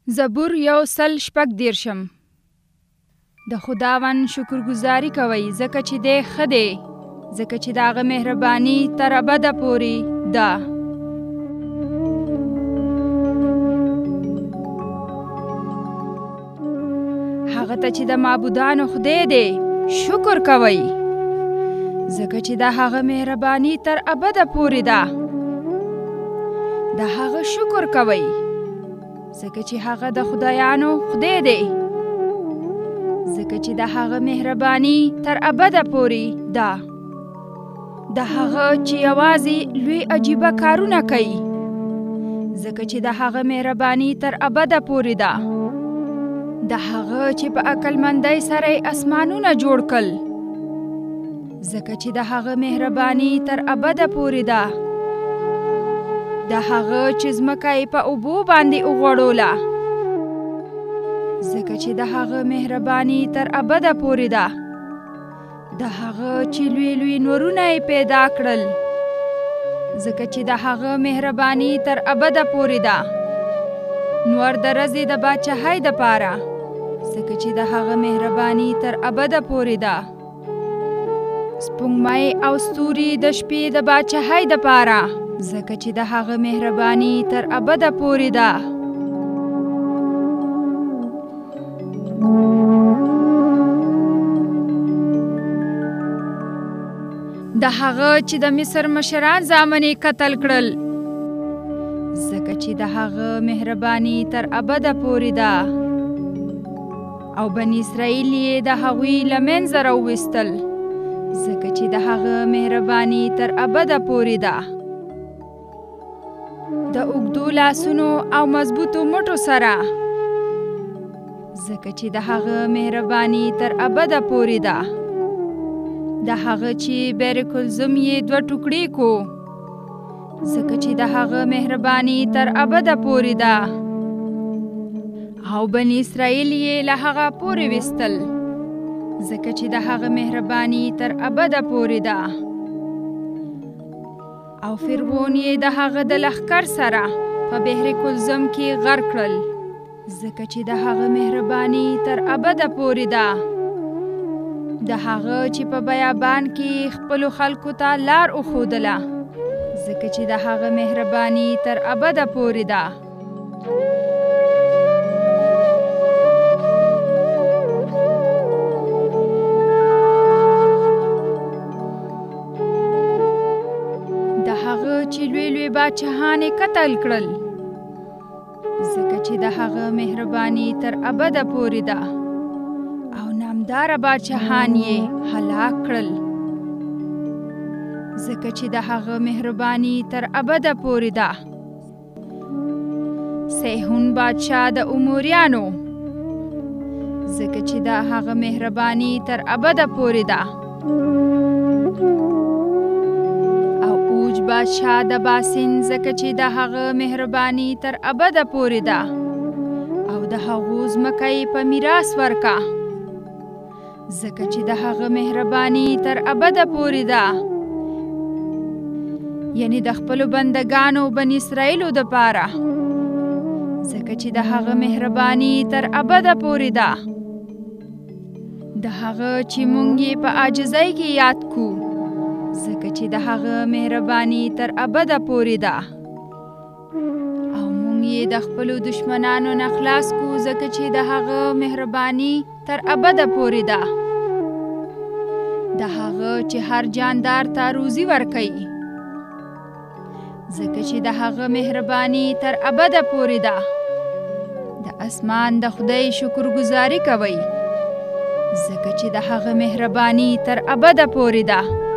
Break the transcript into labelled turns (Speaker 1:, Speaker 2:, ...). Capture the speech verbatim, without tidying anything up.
Speaker 1: زبور یو سل شپږ دیرشم. د خداوند شکرګزاري کوئ ځکه چې دی ښه دی، ځکه چې د هغه مهرباني تر ابده پورې ده. هغه ته چې د معبودانو خدای دی شکر کوئ، ځکه چې د هغه مهرباني تر ابده پورې ده. د هغه شکر کوئ ځکه چې هغه د خدایانو خدای دی، ځکه چې د هغه مهرباني تر ابده پورې ده. د هغه چې یوازې لوی عجیبه کارونه کوي، ځکه چې د هغه مهرباني تر ابده پورې ده. د هغه چې په عقلمندۍ سره یې اسمانونه جوړ کړل، ځکه چې د هغه مهرباني تر ابده پورې ده. د هغه چې ځمکه یې په اوبو باندې وغوړوله، ځکه چې د هغه مهرباني تر ابده پورې ده. د هغه چې لوی لوی نورونه یې پیدا کړل، ځکه چې د هغه مهرباني تر ابده پورې ده. نور د ورځې د باچاهۍ دپاره، ځکه چې د هغه مهرباني تر ابده پورې ده. سپوږمۍ او ستوري د شپې د باچاهۍ دپاره، ځکه چې د هغه مهرباني تر ابده پورې ده. د هغه چې د مصر مشران زامن یې قتل کړل، ځکه چې د هغه مهرباني تر ابده پورې ده. او بني اسرائیل یې د هغوی له منځه راوویستل، ځکه چې د هغه مهرباني تر ابده پورې ده. د اوږدو لاسونو او مضبوطو مټو سره، ځکه چې د هغه مهرباني تر ابده پورې ده. د هغه چې بیرکلزم یې دوه ټوکړې کو، ځکه چې د هغه مهرباني تر ابده پورې ده. او بني اسرائیل یې له هغه پورې ویستل، ځکه چې د هغه مهرباني تر ابده پورې ده. او فرعون یې د هغه د لښکر سره په بحر کلزم کې غرق کړل، ځکه چې د هغه مهرباني تر ابده پورې ده. د هغه چې په بیابان کې خپلو خلکو ته لار وښودله، ځکه چې د هغه مهرباني تر ابده پورې ده. د هغه چې لوی لوی باچاهان یې قتل کړل، ځکه چې د هغه مهرباني تر ابده پورې ده. او نامداره باچاهان یې هلاک کړل، ځکه چې د هغه مهرباني تر ابده پورې ده. سیحون بادشاه د اموریانو، ځکه چې د هغه مهرباني تر ابده پورې ده. او اوج بادشاه د باسین، ځکه چې د هغه مهرباني تر ابده پورې ده. او د هغو ځمکه یې په میراث ورکه، ځکه چې د هغه مهرباني تر ابده پورې ده. یعنی د خپلو بندګانو بني اسرائیلو دپاره، ځکه چې د هغه مهرباني تر ابده پورې ده. د هغه چې مونږ یې په عاجزۍ کې یاد کو، ځکه چې د هغه مهرباني تر ابده پورې ده. او مونږ یې د خپلو دشمنانو نه خلاص کو، ځکه چې د هغه مهرباني تر ابده پورې ده. د هغه چې هر جاندار ته روزي ورکوي، ځکه چې د هغه مهرباني تر ابده پورې ده. د اسمان د خدای شکرګزاري کوئ، ځکه چې د هغه مهرباني تر ابده پورې ده.